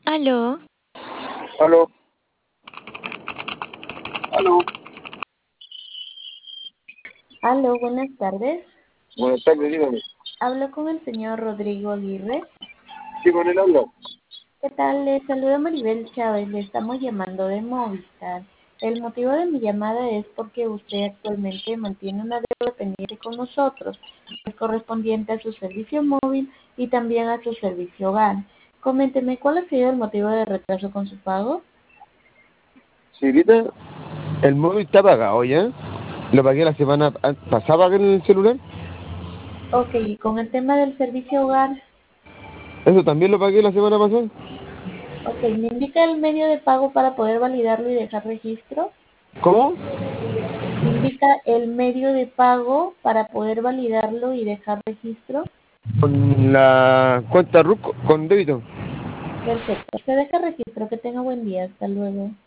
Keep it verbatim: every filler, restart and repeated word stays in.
Aló. Aló. Aló. Aló, buenas tardes. Buenas tardes, dígame. Hablo con el señor Rodrigo Aguirre. Sí, con él habla. ¿Qué tal? Le saluda Maribel Chávez. Le estamos llamando de Movistar. El motivo de mi llamada es porque usted actualmente mantiene una deuda pendiente con nosotros, que es correspondiente a su servicio móvil y también a su servicio hogar. Coménteme, ¿cuál ha sido el motivo de retraso con su pago? Sí, ahorita el móvil está pagado ya. Lo pagué la semana an- pasada en el celular. Ok, y con el tema del servicio hogar, Eso también lo pagué la semana pasada. ok, ¿me indica el medio de pago para poder validarlo y dejar registro? ¿Cómo? Me indica el medio de pago para poder validarlo y dejar registro. Con la cuenta R U C con débito. Perfecto. Se deja registro. Que tenga buen día. Hasta luego.